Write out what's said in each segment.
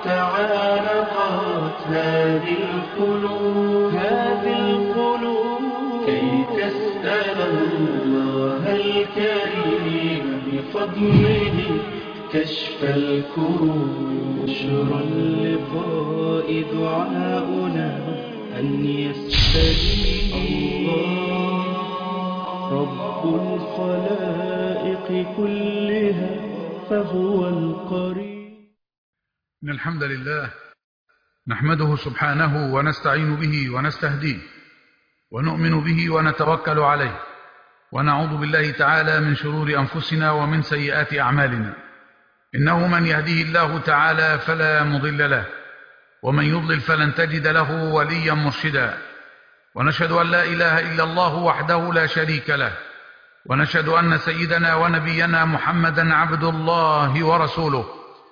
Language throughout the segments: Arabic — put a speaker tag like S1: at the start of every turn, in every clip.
S1: تعانقت هذه القلوب كي تسأل الله الكريم بفضله كشف الكروب. بشرى اللقاء دعاؤنا أن يستجيب الله رب الخلائق كلها فهو القريب.
S2: إن الحمد لله نحمده سبحانه ونستعين به ونستهديه ونؤمن به ونتوكل عليه، ونعوذ بالله تعالى من شرور أنفسنا ومن سيئات أعمالنا. إنه من يهديه الله تعالى فلا مضل له، ومن يضلل فلن تجد له وليا مرشدا. ونشهد أن لا إله إلا الله وحده لا شريك له، ونشهد أن سيدنا ونبينا محمدا عبد الله ورسوله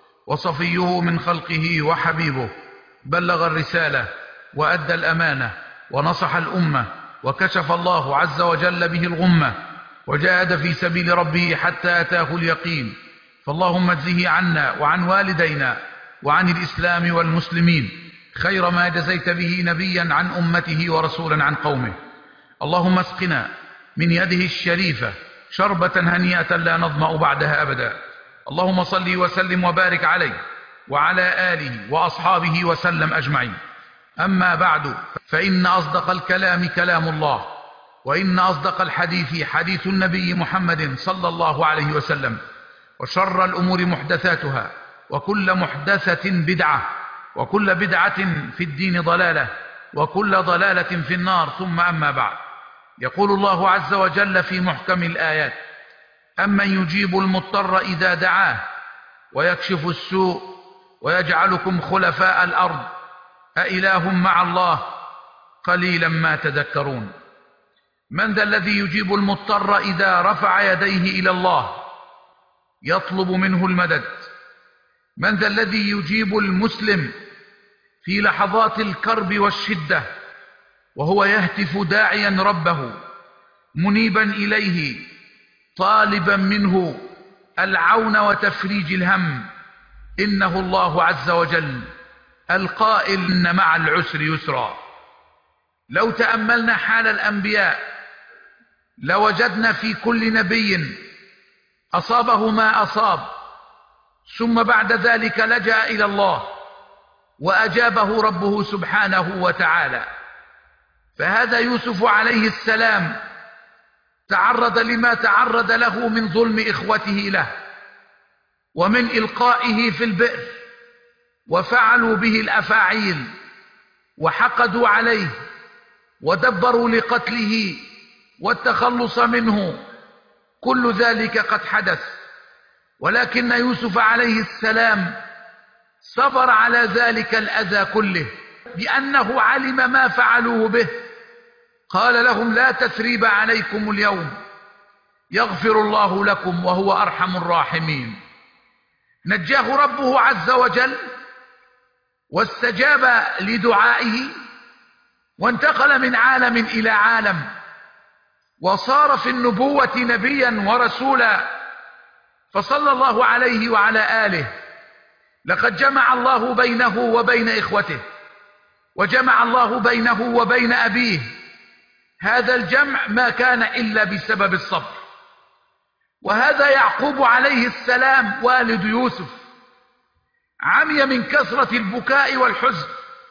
S2: وصفيه من خلقه وحبيبه، بلغ الرسالة وأدى الأمانة ونصح الأمة، وكشف الله عز وجل به الغمة، وجاهد في سبيل ربه حتى أتاه اليقين. فاللهم اجزه عنا وعن والدينا وعن الإسلام والمسلمين خير ما جزيت به نبيا عن أمته ورسولا عن قومه. اللهم اسقنا من يده الشريفة شربة هنيئة لا نظمأ بعدها أبدا. اللهم صل وسلم وبارك عليه وعلى آله وأصحابه وسلم أجمعين. أما بعد، فإن أصدق الكلام كلام الله، وإن أصدق الحديث حديث النبي محمد صلى الله عليه وسلم، وشر الأمور محدثاتها، وكل محدثة بدعة، وكل بدعة في الدين ضلالة، وكل ضلالة في النار. ثم أما بعد، يقول الله عز وجل في محكم الآيات: أمن يجيب المضطر إذا دعاه ويكشف السوء ويجعلكم خلفاء الأرض أإله مع الله قليلا ما تذكرون. من ذا الذي يجيب المضطر إذا رفع يديه إلى الله يطلب منه المدد؟ من ذا الذي يجيب المسلم في لحظات الكرب والشدة وهو يهتف داعيا ربه منيبا إليه طالبا منه العون وتفريج الهم؟ إنه الله عز وجل القائل: إن مع العسر يسرا. لو تأملنا حال الأنبياء لوجدنا في كل نبي أصابه ما أصاب، ثم بعد ذلك لجأ إلى الله وأجابه ربه سبحانه وتعالى. فهذا يوسف عليه السلام تعرض لما تعرض له من ظلم إخوته له ومن إلقائه في البئر، وفعلوا به الأفاعيل وحقدوا عليه ودبروا لقتله والتخلص منه. كل ذلك قد حدث، ولكن يوسف عليه السلام صبر على ذلك الأذى كله بأنه علم ما فعلوه به. قال لهم: لا تثريب عليكم اليوم يغفر الله لكم وهو أرحم الراحمين. نجاه ربه عز وجل واستجاب لدعائه، وانتقل من عالم إلى عالم، وصار في النبوة نبيا ورسولا، فصلى الله عليه وعلى آله. لقد جمع الله بينه وبين إخوته، وجمع الله بينه وبين أبيه. هذا الجمع ما كان إلا بسبب الصبر. وهذا يعقوب عليه السلام والد يوسف عمي من كثرة البكاء والحزن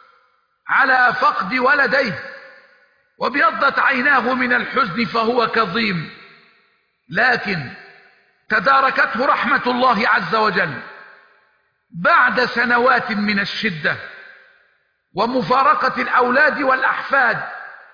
S2: على فقد ولديه، وابيضت عيناه من الحزن فهو كظيم، لكن تداركته رحمة الله عز وجل بعد سنوات من الشدة ومفارقة الأولاد والأحفاد.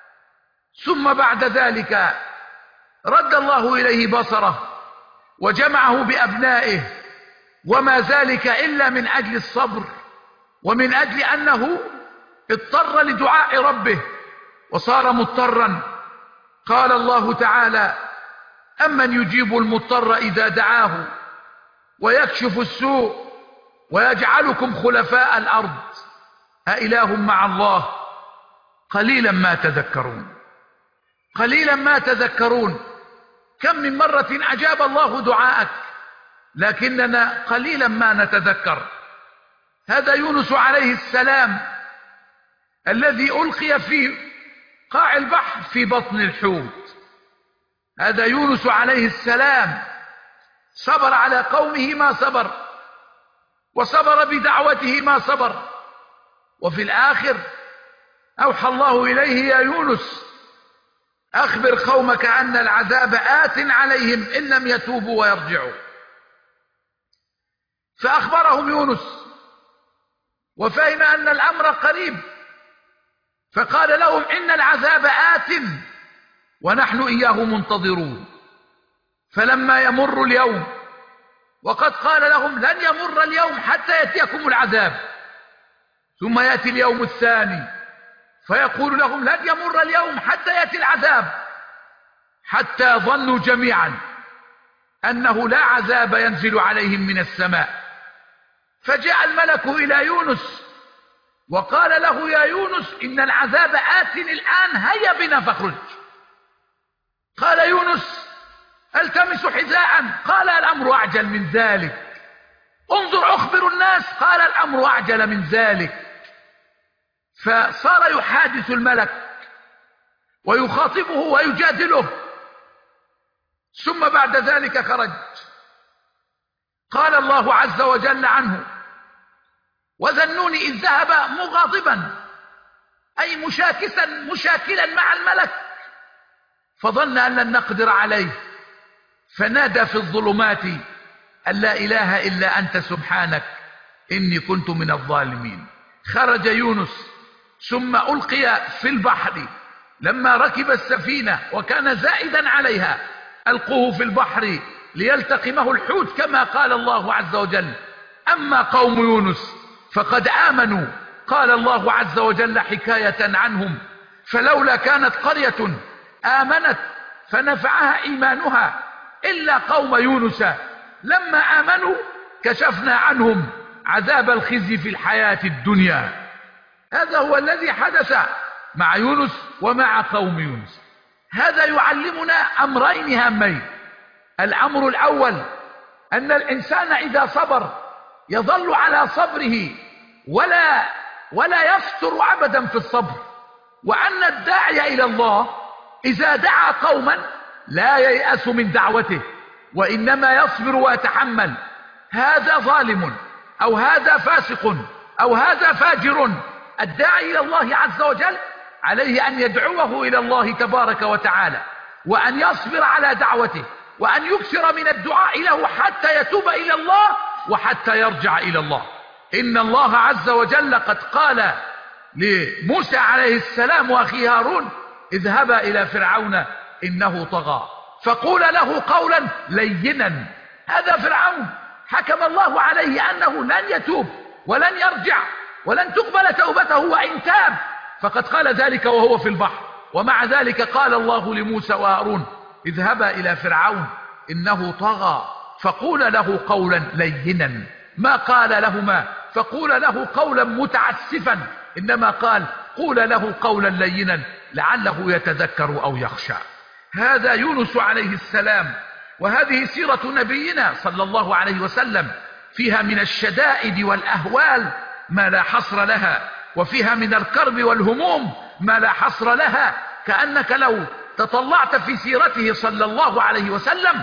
S2: ثم بعد ذلك رد الله إليه بصره وجمعه بأبنائه، وما ذلك إلا من أجل الصبر ومن أجل أنه اضطر لدعاء ربه وصار مضطرا. قال الله تعالى: أمن يجيب المضطر إذا دعاه ويكشف السوء ويجعلكم خلفاء الأرض أإله مع الله قليلا ما تذكرون. قليلا ما تذكرون. كم من مرة أجاب الله دعاءك، لكننا قليلا ما نتذكر. هذا يونس عليه السلام الذي ألقي في قاع البحر في بطن الحوت. هذا يونس عليه السلام صبر على قومه ما صبر، وصبر بدعوته ما صبر، وفي الآخر أوحى الله إليه: يا يونس أخبر قومك أن العذاب آت عليهم إن لم يتوبوا ويرجعوا. فأخبرهم يونس وفهم أن الأمر قريب، فقال لهم: إن العذاب آت ونحن إياه منتظرون. فلما يمر اليوم، وقد قال لهم: لن يمر اليوم حتى يأتيكم العذاب، ثم يأتي اليوم الثاني فيقول لهم: لن يمر اليوم حتى يأتي العذاب، حتى ظنوا جميعا أنه لا عذاب ينزل عليهم من السماء. فجاء الملك إلى يونس وقال له: يا يونس إن العذاب آت الآن، هيا بنا فاخرج. قال يونس: التمس حذاء. قال: الأمر أعجل من ذلك. انظر أخبر الناس. قال: الأمر أعجل من ذلك. فصار يحادث الملك ويخاطبه ويجادله، ثم بعد ذلك خرج. قال الله عز وجل عنه: وذا النون إذ ذهب مغاضبا، أي مشاكلا مع الملك، فظن أن لن نقدر عليه، فنادى في الظلمات أن لا إله إلا أنت سبحانك إني كنت من الظالمين. خرج يونس ثم ألقي في البحر. لما ركب السفينة وكان زائدا عليها ألقوه في البحر ليلتقمه الحوت كما قال الله عز وجل: أما قوم يونس فقد آمنوا. قال الله عز وجل حكاية عنهم: فلولا كانت قرية آمنت فنفعها إيمانها إلا قوم يونس لما آمنوا كشفنا عنهم عذاب الخزي في الحياة الدنيا. هذا هو الذي حدث مع يونس ومع قوم يونس. هذا يعلمنا أمرين هامين. الأمر الأول أن الإنسان إذا صبر يظل على صبره ولا يفتر أبدا في الصبر، وأن الداعي إلى الله إذا دعا قوما لا ييأس من دعوته، وإنما يصبر ويتحمل. هذا ظالم أو هذا فاسق أو هذا فاجر، الداعي إلى الله عز وجل عليه أن يدعوه إلى الله تبارك وتعالى، وأن يصبر على دعوته، وأن يكثر من الدعاء له حتى يتوب إلى الله وحتى يرجع إلى الله. إن الله عز وجل قد قال لموسى عليه السلام وأخيه هارون: اذهبا إلى فرعون إنه طغى فقول له قولا لينا. هذا فرعون حكم الله عليه أنه لن يتوب ولن يرجع ولن تقبل توبته وإن تاب، فقد قال ذلك وهو في البحر. ومع ذلك قال الله لموسى وهارون: اذهبا إلى فرعون إنه طغى فقول له قولا لينا. ما قال لهما فقول له قولا متعسفا، إنما قال قول له قولا لينا لعله يتذكر أو يخشى. هذا يونس عليه السلام، وهذه سيرة نبينا صلى الله عليه وسلم، فيها من الشدائد والأهوال ما لا حصر لها، وفيها من الكرب والهموم ما لا حصر لها. كأنك لو تطلعت في سيرته صلى الله عليه وسلم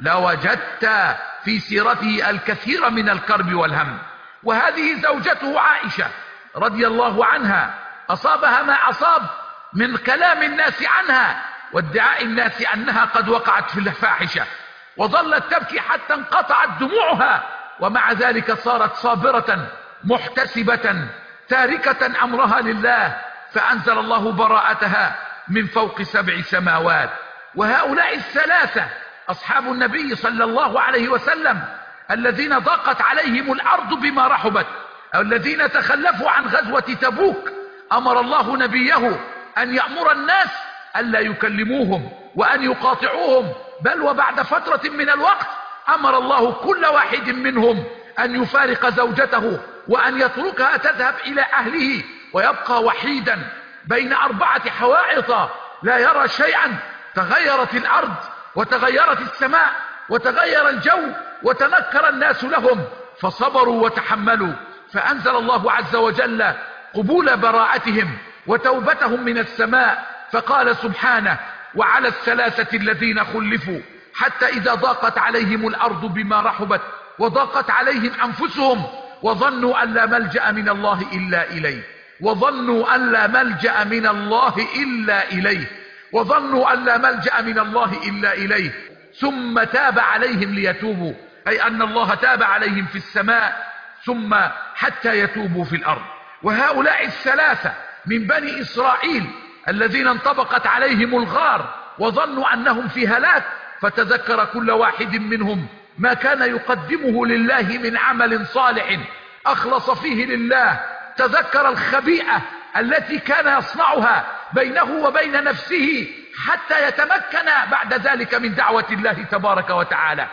S2: لوجدت في سيرته الكثير من الكرب والهم. وهذه زوجته عائشة رضي الله عنها أصابها ما أصاب من كلام الناس عنها وادعاء الناس أنها قد وقعت في الفاحشة، وظلت تبكي حتى انقطعت دموعها، ومع ذلك صارت صابرة محتسبة تاركة أمرها لله، فأنزل الله براءتها من فوق 7 سماوات. وهؤلاء الثلاثة أصحاب النبي صلى الله عليه وسلم الذين ضاقت عليهم الأرض بما رحبت، أو الذين تخلفوا عن غزوة تبوك، أمر الله نبيه أن يأمر الناس ألا يكلموهم وأن يقاطعوهم، بل وبعد فترة من الوقت أمر الله كل واحد منهم أن يفارق زوجته وأن يتركها تذهب إلى أهله ويبقى وحيدا بين 4 حوائط لا يرى شيئا. تغيرت الأرض وتغيرت السماء وتغير الجو وتنكر الناس لهم، فصبروا وتحملوا، فأنزل الله عز وجل قبول براءتهم وتوبتهم من السماء، فقال سبحانه: وعلى الثلاثة الذين خلفوا حتى إذا ضاقت عليهم الأرض بما رحبت وضاقت عليهم أنفسهم وظنوا أن لا ملجأ من الله إلا إليه وظنوا أن لا ملجأ من الله إلا إليه وظنوا أن لا ملجأ من الله إلا إليه ثم تاب عليهم ليتوبوا، أي أن الله تاب عليهم في السماء ثم حتى يتوبوا في الأرض. وهؤلاء الثلاثة من بني إسرائيل الذين انطبقت عليهم الغار وظنوا أنهم في هلاك، فتذكر كل واحد منهم ما كان يقدمه لله من عمل صالح أخلص فيه لله، تذكر الخبيئة التي كان يصنعها بينه وبين نفسه حتى يتمكن بعد ذلك من دعوة الله تبارك وتعالى.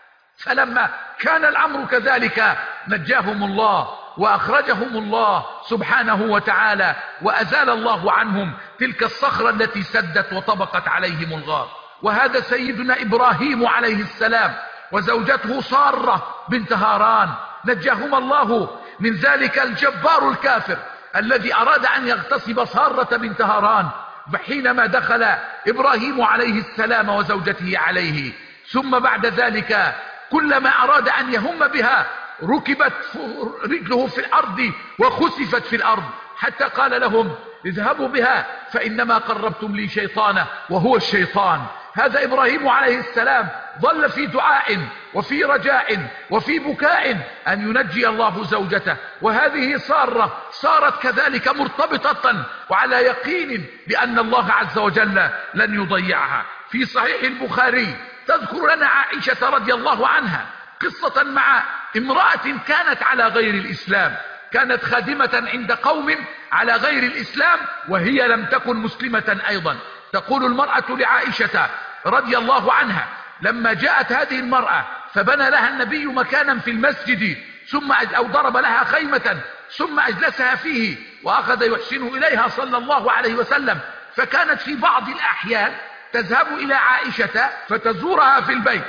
S2: فلما كان الأمر كذلك نجاهم الله وأخرجهم الله سبحانه وتعالى، وأزال الله عنهم تلك الصخرة التي سدت وطبقت عليهم الغار. وهذا سيدنا إبراهيم عليه السلام وزوجته سارة بنت هاران، نجاهما الله من ذلك الجبار الكافر الذي أراد أن يغتصب سارة بنت هاران، حينما دخل إبراهيم عليه السلام وزوجته عليه. ثم بعد ذلك كلما أراد أن يهم بها ركبت رجله في الأرض وخسفت في الأرض، حتى قال لهم: اذهبوا بها فإنما قربتم لي شيطانا وهو الشيطان. هذا إبراهيم عليه السلام ظل في دعاء وفي رجاء وفي بكاء أن ينجي الله زوجته، وهذه سارة صارت كذلك مرتبطة وعلى يقين بأن الله عز وجل لن يضيعها. في صحيح البخاري تذكر لنا عائشة رضي الله عنها قصة مع امرأة كانت على غير الإسلام، كانت خادمة عند قوم على غير الإسلام وهي لم تكن مسلمة أيضا. تقول المرأة لعائشة رضي الله عنها: لما جاءت هذه المرأة فبنى لها النبي مكانا في المسجد أو ضرب لها خيمة ثم أجلسها فيه وأخذ يحسن إليها صلى الله عليه وسلم، فكانت في بعض الأحيان تذهب إلى عائشة فتزورها في البيت،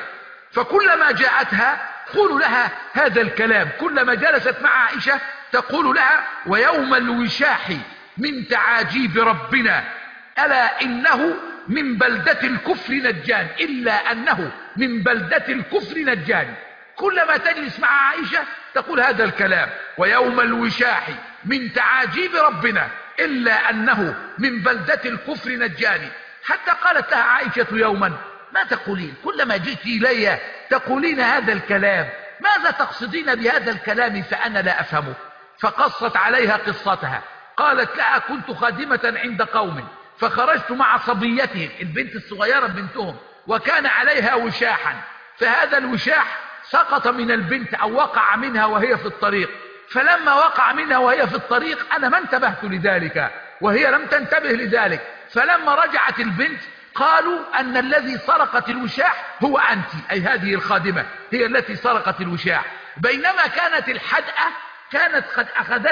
S2: فكلما جاءتها تقول لها هذا الكلام، كلما جلست مع عائشة تقول لها: ويوم الوشاح من تعاجيب ربنا ألا إنه من بلدة الكفر نجان، إلا أنه من بلدة الكفر نجان. كلما تجلس مع عائشة تقول هذا الكلام: ويوم الوشاح من تعاجيب ربنا إلا أنه من بلدة الكفر نجاني. حتى قالت لها عائشة يوما: ما تقولين كلما جئت إلي تقولين هذا الكلام، ماذا تقصدين بهذا الكلام فأنا لا أفهمه؟ فقصت عليها قصتها، قالت لها: كنت خادمة عند قوم فخرجت مع صبيتهم، البنت الصغيرة بنتهم، وكان عليها وشاحا، فهذا الوشاح سقط من البنت أو وقع منها وهي في الطريق، فلما وقع منها وهي في الطريق أنا ما انتبهت لذلك وهي لم تنتبه لذلك، فلما رجعت البنت قالوا أن الذي سرقت الوشاح هو أنت، أي هذه الخادمة هي التي سرقت الوشاح، بينما كانت الحدأة كانت قد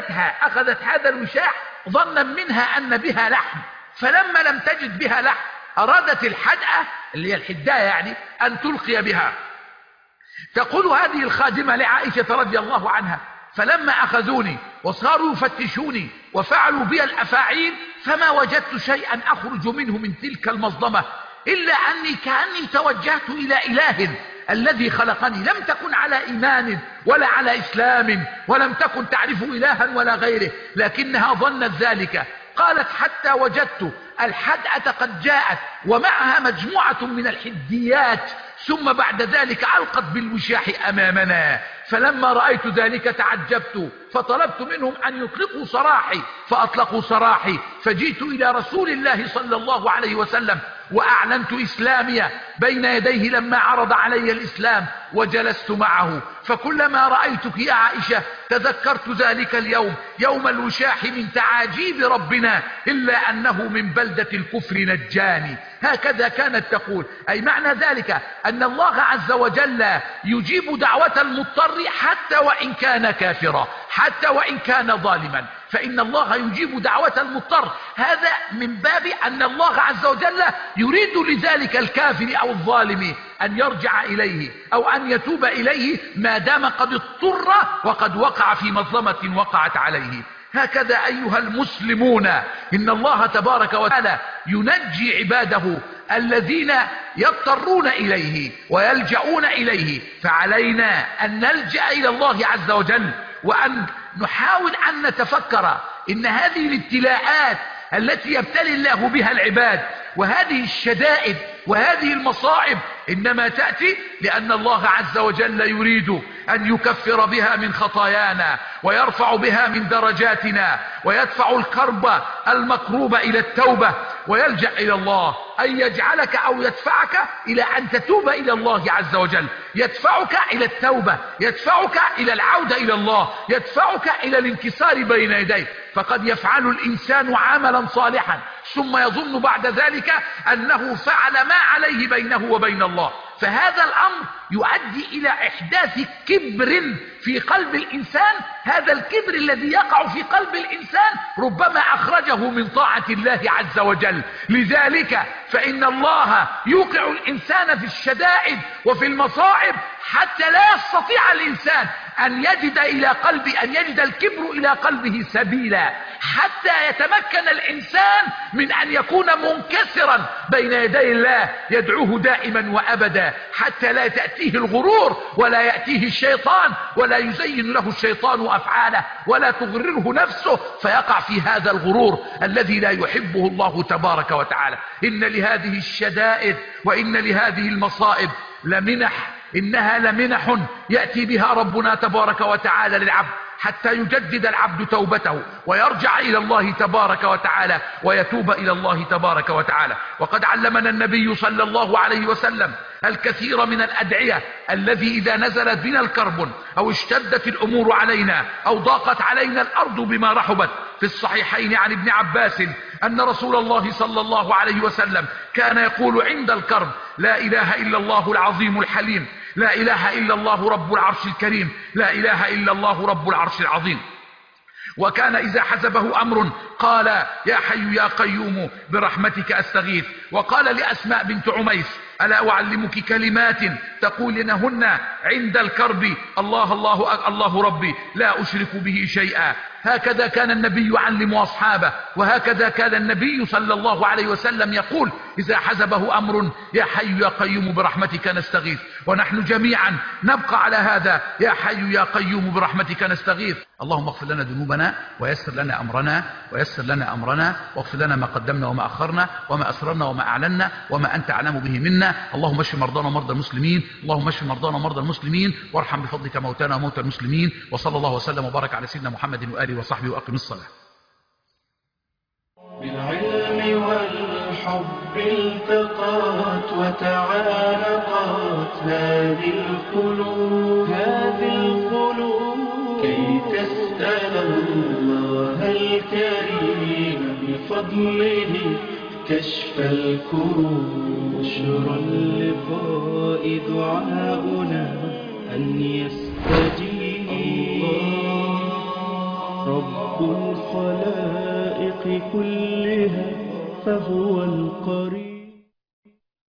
S2: أخذت هذا الوشاح ظنا منها أن بها لحم، فلما لم تجد بها لحم أرادت الحدأة اللي هي الحداية يعني أن تلقي بها. تقول هذه الخادمة لعائشة رضي الله عنها: فلما أخذوني وصاروا يفتشوني وفعلوا بي الأفاعيل فما وجدت شيئا أخرج منه من تلك المظلمة إلا أني كأني توجهت إلى إله الذي خلقني، لم تكن على إيمان ولا على إسلام ولم تكن تعرف إلها ولا غيره، لكنها ظنت ذلك. قالت: حتى وجدت الحدأة قد جاءت ومعها مجموعة من الحديات، ثم بعد ذلك ألقت بالوشاح أمامنا، فلما رأيت ذلك تعجبت فطلبت منهم أن يطلقوا سراحي فأطلقوا سراحي، فجئت إلى رسول الله صلى الله عليه وسلم وأعلنت إسلامي بين يديه لما عرض علي الإسلام وجلست معه، فكلما رأيتك يا عائشة تذكرت ذلك اليوم، يوم الوشاح من تعاجيب ربنا إلا أنه من بلدة الكفر نجاني. هكذا كانت تقول، أي معنى ذلك أن الله عز وجل يجيب دعوة المضطر حتى وإن كان كافرا، حتى وإن كان ظالما، فإن الله يجيب دعوة المضطر. هذا من باب أن الله عز وجل يريد لذلك الكافر أو الظالم أن يرجع إليه أو أن يتوب إليه ما دام قد اضطر وقد وقع في مظلمة وقعت عليه. هكذا أيها المسلمون إن الله تبارك وتعالى ينجي عباده الذين يضطرون إليه ويلجؤون إليه، فعلينا أن نلجأ إلى الله عز وجل وأن نحاول أن نتفكر إن هذه الابتلاءات التي يبتلي الله بها العباد وهذه الشدائد وهذه المصائب إنما تأتي لأن الله عز وجل يريد أن يكفر بها من خطايانا ويرفع بها من درجاتنا ويدفع الكرب المكروب إلى التوبة ويلجأ إلى الله أن يجعلك أو يدفعك إلى أن تتوب إلى الله عز وجل، يدفعك إلى التوبة، يدفعك إلى العودة إلى الله، يدفعك إلى الانكسار بين يديه. فقد يفعل الإنسان عملا صالحا ثم يظن بعد ذلك أنه فعل ما عليه بينه وبين الله، فهذا الأمر يؤدي إلى إحداث كبر في قلب الإنسان. هذا الكبر الذي يقع في قلب الإنسان ربما أخرجه من طاعة الله عز وجل. لذلك فإن الله يوقع الإنسان في الشدائد وفي المصائب حتى لا يستطيع الإنسان أن يجد الكبر إلى قلبه سبيلا، حتى يتمكن الإنسان من أن يكون منكسرا بين يدي الله يدعوه دائما وأبدا، حتى لا تأتيه الغرور ولا يأتيه الشيطان ولا يزين له الشيطان أفعاله ولا تغرره نفسه فيقع في هذا الغرور الذي لا يحبه الله تبارك وتعالى. إن لهذه الشدائد وإن لهذه المصائب لمنح، إنها لمنح يأتي بها ربنا تبارك وتعالى للعبد حتى يجدد العبد توبته ويرجع إلى الله تبارك وتعالى ويتوب إلى الله تبارك وتعالى. وقد علمنا النبي صلى الله عليه وسلم الكثير من الأدعية الذي إذا نزلت بنا الكرب أو اشتدت الأمور علينا أو ضاقت علينا الأرض بما رحبت، في الصحيحين عن ابن عباس أن رسول الله صلى الله عليه وسلم كان يقول عند الكرب: لا إله إلا الله العظيم الحليم، لا إله إلا الله رب العرش الكريم، لا إله إلا الله رب العرش العظيم. وكان إذا حزبه أمر قال: يا حي يا قيوم برحمتك أستغيث. وقال لأسماء بنت عميس: ألا أعلمك كلمات تقولنهن عند الكرب: الله الله الله ربي لا أشرك به شيئا. هكذا كان النبي يعلم أصحابه، وهكذا كان النبي صلى الله عليه وسلم يقول إذا حزبه أمر: يا حي يا قيوم برحمتك نستغيث. ونحن جميعا نبقى على هذا: يا حي يا قيوم برحمتك نستغيث. اللهم اغفر لنا ذنوبنا ويسر لنا أمرنا ويسر لنا أمرنا واغفر لنا ما قدمنا وما أخرنا وما أسررنا وما أعلنا وما أنت أعلم به منا. اللهم اشف مرضانا ومرضى المسلمين، اللهم اشف مرضانا ومرضى المسلمين وارحم بفضلك موتانا وموتى المسلمين. وصلى الله وسلم وبارك على سيدنا محمد وآله وصحبه وأقم الصلاة.
S1: بالعلم والحب التقات وتعانقات هذه القلوب كي تسأل الله الكريم بفضله كشف الكروب.
S3: بشرى اللقاء دعاؤنا أن يستجيب رب الخلائق كلها فهو القريب.